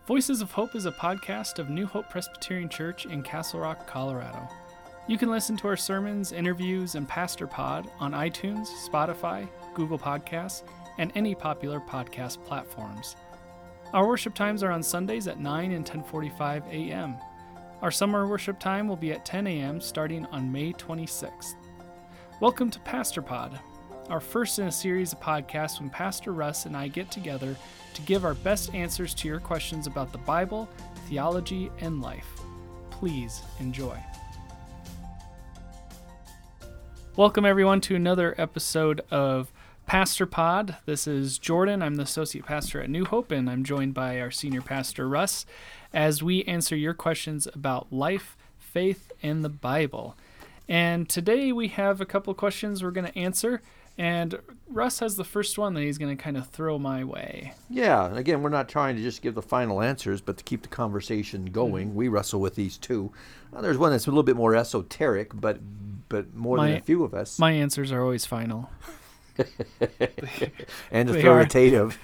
Voices of Hope is a podcast of New Hope Presbyterian Church in Castle Rock, Colorado. You can listen to our sermons, interviews, and Pastor Pod on iTunes, Spotify, Google Podcasts, and any popular podcast platforms. Our worship times are on Sundays at 9 and 10:45 a.m. Our summer worship time will be at 10 a.m. starting on May 26th. Welcome to Pastor Pod, our first in a series of podcasts when Pastor Russ and I get together to give our best answers to your questions about the Bible, theology, and life. Please enjoy. Welcome everyone to another episode of Pastor Pod. This is Jordan. I'm the associate pastor at New Hope, and I'm joined by our senior pastor, Russ, as we answer your questions about life, faith, and the Bible. And today we have a couple of questions we're going to answer, and Russ has the first one that he's going to kind of throw my way. Yeah, and again, we're not trying to just give the final answers, but to keep the conversation going. We wrestle with these too. There's one that's a little bit more esoteric, but more than a few of us. My answers are always final. And authoritative.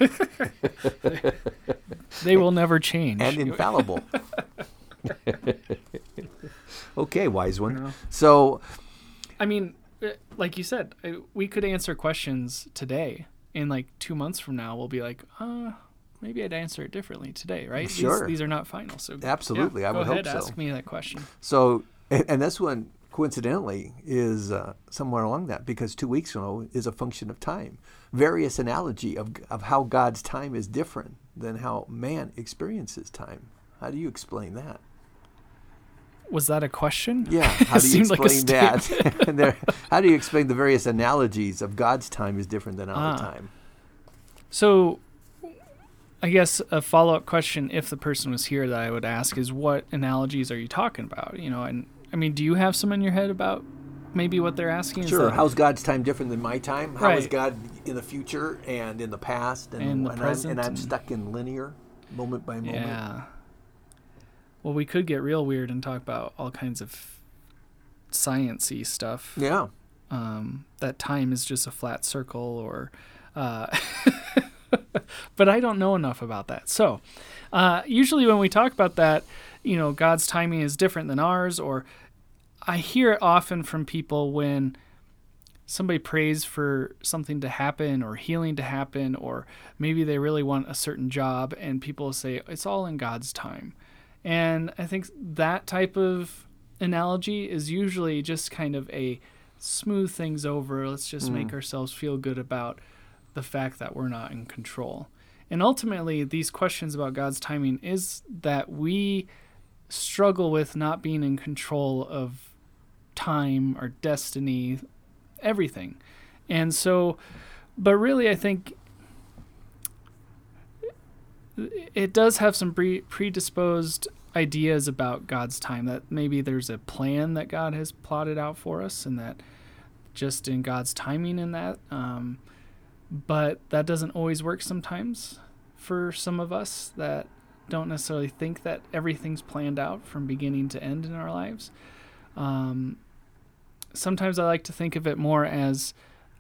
They will never change. And infallible. Okay, wise one. Yeah. So, I mean, like you said, we could answer questions today. In like 2 months from now, we'll be like, maybe I'd answer it differently today, right? Sure. These are not final. So absolutely, I would hope so. Go ahead, ask me that question. So, and this one, coincidentally, is somewhere along that, because 2 weeks ago is a function of time. Various analogy of how God's time is different than how man experiences time. How do you explain that? Was that a question? Yeah. How do you explain that? How do you explain the various analogies of God's time is different than our time? So, I guess a follow-up question, if the person was here, that I would ask is, what analogies are you talking about? You know, and I mean, do you have some in your head about maybe what they're asking? Sure. How's God's time different than my time? How Right. is God in the future and in the past and the present? And I'm stuck in linear, moment by moment. Yeah. Well, we could get real weird and talk about all kinds of science-y stuff. Yeah. That time is just a flat circle, or... but I don't know enough about that. So, usually when we talk about that, you know, God's timing is different than ours, or I hear it often from people when somebody prays for something to happen or healing to happen, or maybe they really want a certain job, and people say, it's all in God's time. And I think that type of analogy is usually just kind of a smooth things over. Let's just make ourselves feel good about the fact that we're not in control. And ultimately, these questions about God's timing is that we struggle with not being in control of time, our destiny, everything. And so, but really, I think it does have some predisposed ideas about God's time, that maybe there's a plan that God has plotted out for us, and that just in God's timing in that. But that doesn't always work sometimes for some of us that don't necessarily think that everything's planned out from beginning to end in our lives. Sometimes I like to think of it more as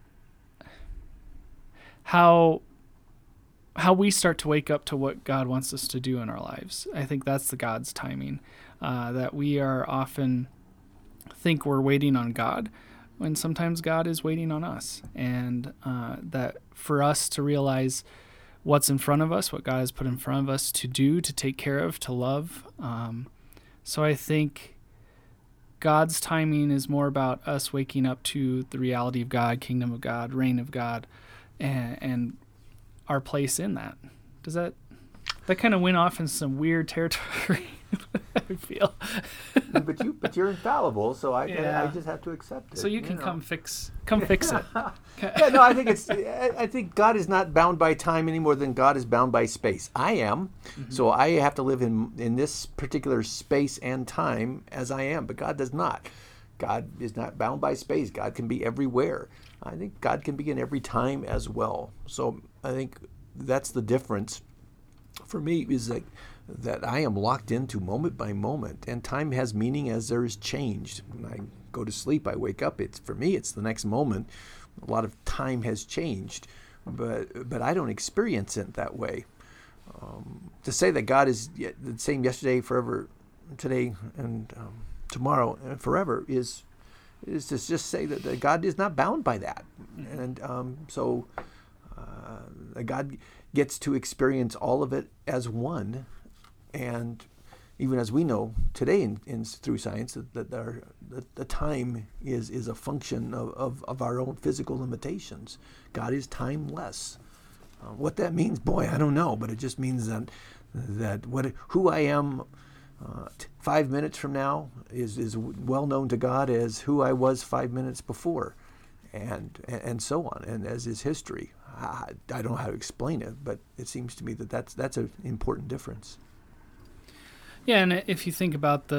how we start to wake up to what God wants us to do in our lives. I think that's the God's timing, that we are often think we're waiting on God, when sometimes God is waiting on us, and that for us to realize what's in front of us, what God has put in front of us to do, to take care of, to love. So I think God's timing is more about us waking up to the reality of God, kingdom of God, reign of God, and our place in that. Does that kind of went off in some weird territory? I feel. but you're infallible, so I just have to accept it. So you can come fix it. Yeah, no, I think God is not bound by time any more than God is bound by space. I am, so I have to live in this particular space and time as I am, but God does not. God is not bound by space. God can be everywhere. I think God can be in every time as well. So I think that's the difference for me, is that I am locked into moment by moment, and time has meaning as there is change. When I go to sleep, I wake up, for me it's the next moment. A lot of time has changed, but I don't experience it that way. To say that God is the same yesterday, forever, today, and tomorrow, and forever is to just say that God is not bound by that. And so God gets to experience all of it as one. And even as we know today through science, that the time is a function of our own physical limitations. God is timeless. What that means, boy, I don't know, but it just means that who I am 5 minutes from now is well known to God as who I was 5 minutes before, and so on, and as is history. I don't know how to explain it, but it seems to me that's an important difference. Yeah, and if you think about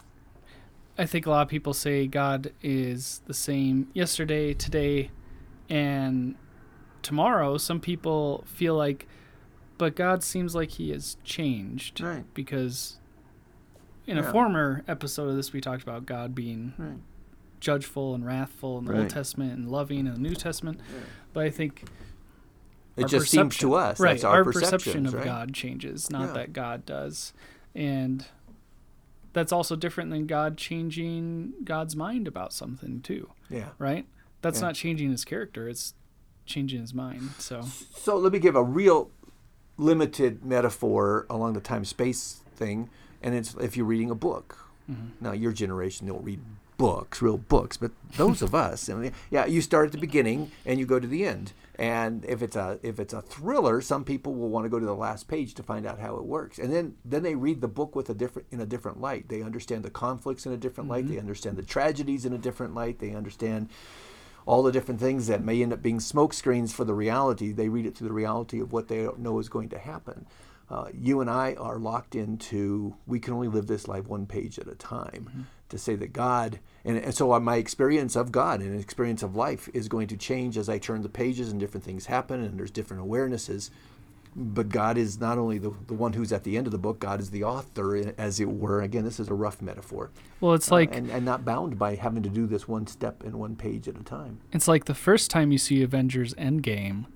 I think a lot of people say God is the same yesterday, today, and tomorrow. Some people feel like, but God seems like he has changed. Right. Because in a former episode of this, we talked about God being judgeful and wrathful in the Old Testament and loving in the New Testament. Right. But I think it just seems to us. Right, that's our perception of right? God changes, not that God does. And that's also different than God changing God's mind about something too. Yeah. Right? That's not changing his character. It's changing his mind. So let me give a real limited metaphor along the time-space thing, and it's if you're reading a book. Mm-hmm. Now, your generation don't read books, real books, but those of us, you start at the beginning and you go to the end. And if it's a thriller, some people will want to go to the last page to find out how it works, and then they read the book in a different light. They understand the conflicts in a different light. They understand the tragedies in a different light. They understand all the different things that may end up being smoke screens for the reality. They read it through the reality of what they know is going to happen. You and I are locked into, we can only live this life one page at a time. Mm-hmm. To say that God, and so my experience of God and experience of life is going to change as I turn the pages and different things happen and there's different awarenesses. But God is not only the one who's at the end of the book, God is the author, as it were. Again, this is a rough metaphor. Well, it's like... and not bound by having to do this one step and one page at a time. It's like the first time you see Avengers Endgame,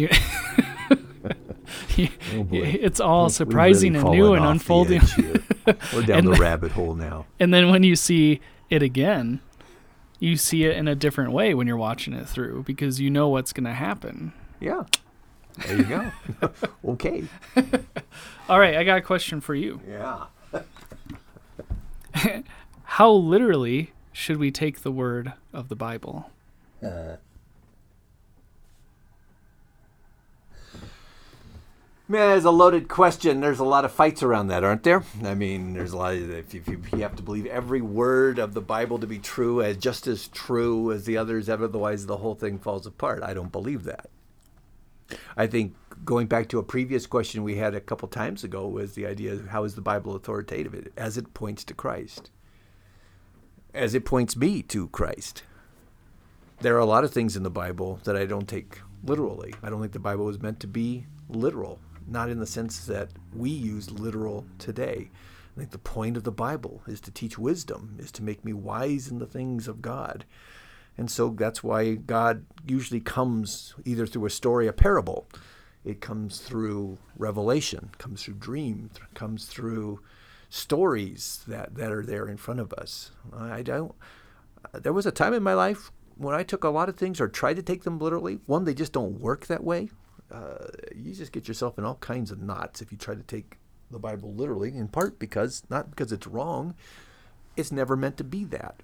it's all surprising and new and unfolding. We're down the rabbit hole now. And then when you see it again, you see it in a different way when you're watching it through because you know what's going to happen. Yeah. There you go. Okay. All right, I got a question for you. Yeah. How literally should we take the word of the Bible? Man, it's a loaded question. There's a lot of fights around that, aren't there? I mean, there's a lot of, if you have to believe every word of the Bible to be true, as just as true as the others, otherwise the whole thing falls apart. I don't believe that. I think going back to a previous question we had a couple times ago was the idea of how is the Bible authoritative as it points to Christ, as it points me to Christ. There are a lot of things in the Bible that I don't take literally. I don't think the Bible was meant to be literal. Not in the sense that we use literal today. I think the point of the Bible is to teach wisdom, is to make me wise in the things of God. And so that's why God usually comes either through a story, a parable. It comes through revelation, comes through dream, comes through stories that are there in front of us. There was a time in my life when I took a lot of things or tried to take them literally. One, they just don't work that way. You just get yourself in all kinds of knots if you try to take the Bible literally, in part not because it's wrong, it's never meant to be that.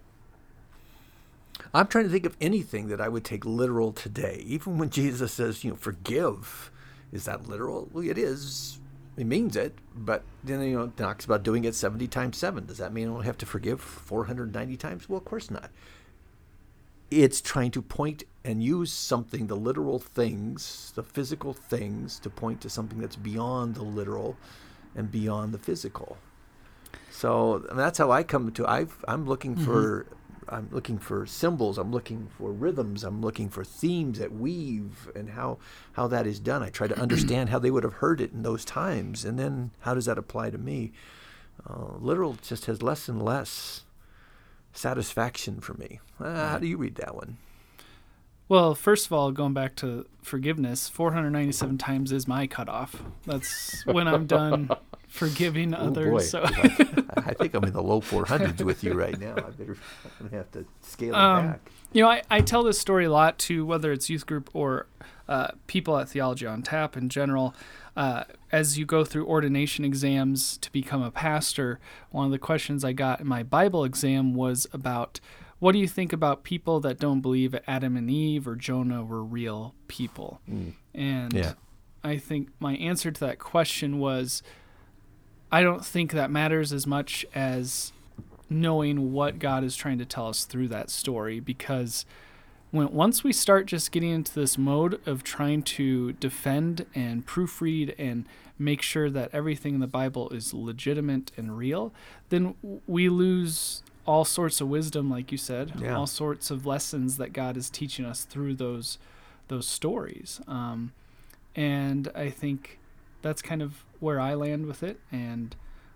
I'm trying to think of anything that I would take literal today. Even when Jesus says, forgive, is that literal? Well, it is. It means it, but then, it talks about doing it 70 times 7. Does that mean I don't have to forgive 490 times? Well, of course not. It's trying to point and use something, the literal things, the physical things, to point to something that's beyond the literal and beyond the physical. So that's how I come to. I'm looking for symbols. I'm looking for rhythms. I'm looking for themes that weave and how that is done. I try to understand how they would have heard it in those times, and then how does that apply to me? Literal just has less and less satisfaction for me. How do you read that one? Well, first of all, going back to forgiveness, 497 times is my cutoff. That's when I'm done forgiving others. Boy. So I think I'm in the low 400s with you right now. I'm going to have to scale it back. You know, I tell this story a lot to whether it's youth group or people at Theology on Tap in general. As you go through ordination exams to become a pastor, one of the questions I got in my Bible exam was about, what do you think about people that don't believe Adam and Eve or Jonah were real people? And I think my answer to that question was, I don't think that matters as much as knowing what God is trying to tell us through that story, because once we start just getting into this mode of trying to defend and proofread and make sure that everything in the Bible is legitimate and real, then we lose all sorts of wisdom, like you said, all sorts of lessons that God is teaching us through those stories. And I think that's kind of where I land with it. And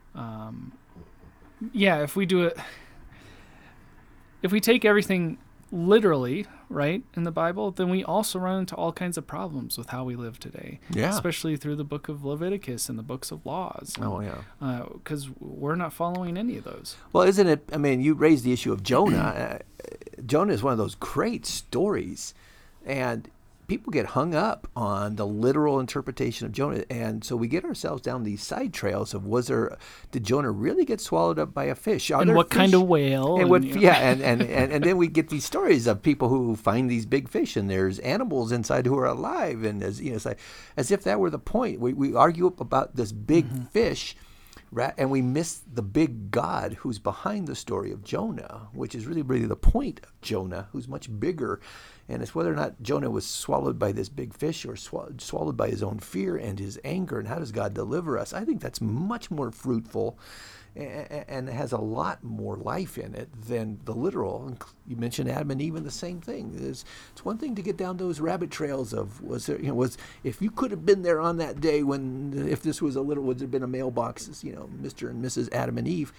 if we do it, if we take everything literally, right, in the Bible, then we also run into all kinds of problems with how we live today. Yeah. Especially through the book of Leviticus and the books of laws. Because we're not following any of those. Well, isn't it, I mean, you raised the issue of Jonah. Jonah is one of those great stories. And people get hung up on the literal interpretation of Jonah, and so we get ourselves down these side trails of did Jonah really get swallowed up by a fish? And what kind of whale? And then we get these stories of people who find these big fish, and there's animals inside who are alive, and it's like as if that were the point. We argue about this big fish, and we miss the big God who's behind the story of Jonah, which is really the point of Jonah, who's much bigger. And it's whether or not Jonah was swallowed by this big fish or swallowed by his own fear and his anger, and how does God deliver us? I think that's much more fruitful and has a lot more life in it than the literal. You mentioned Adam and Eve, and the same thing. It's one thing to get down those rabbit trails of if you could have been there on that day if this was would there have been a mailbox, Mr. and Mrs. Adam and Eve,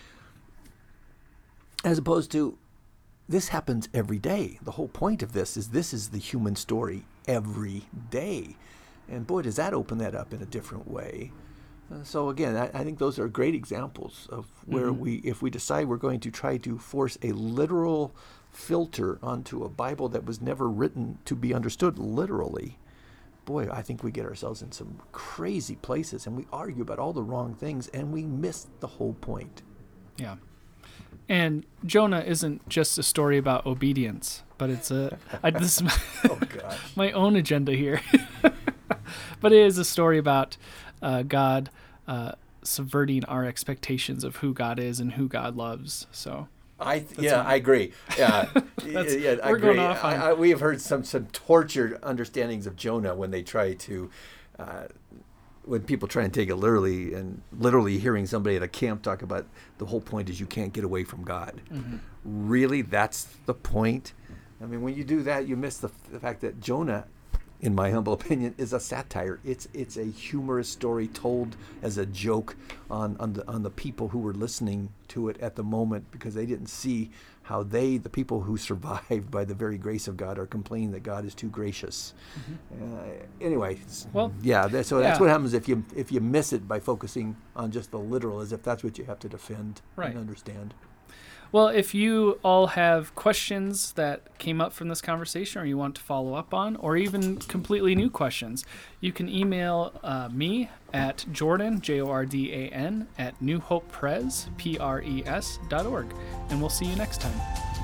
as opposed to, this happens every day. The whole point of this is the human story every day. And boy, does that open that up in a different way. So again, I think those are great examples of where if we decide we're going to try to force a literal filter onto a Bible that was never written to be understood literally, boy, I think we get ourselves in some crazy places, and we argue about all the wrong things, and we miss the whole point. Yeah. And Jonah isn't just a story about obedience, but it's this is my own agenda here. But it is a story about God subverting our expectations of who God is and who God loves. So I agree. Yeah, I agree. Going off we have heard some tortured understandings of Jonah when they try to. When people try and take it literally, and literally hearing somebody at a camp talk about the whole point is you can't get away from God. Really, that's the point? I mean, when you do that, you miss the fact that Jonah, in my humble opinion, is a satire. It's a humorous story told as a joke on the people who were listening to it at the moment, because they didn't see how the people who survived by the very grace of God, are complaining that God is too gracious. Anyway, that's what happens if you miss it by focusing on just the literal, as if that's what you have to defend and understand. Well, if you all have questions that came up from this conversation or you want to follow up on, or even completely new questions, you can email me at Jordan, Jordan, at newhopepres.org. And we'll see you next time.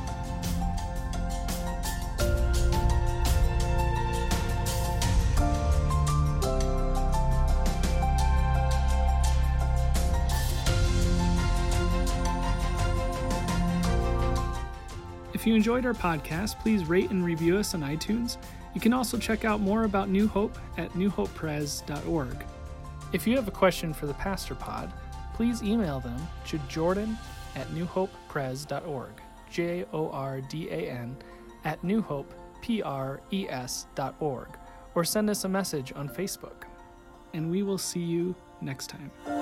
If you enjoyed our podcast, please rate and review us on iTunes. You can also check out more about New Hope at newhopepres.org. If you have a question for the Pastor Pod, please email them to Jordan at newhopepres.org, Jordan at newhopepres.org, or send us a message on Facebook. And we will see you next time.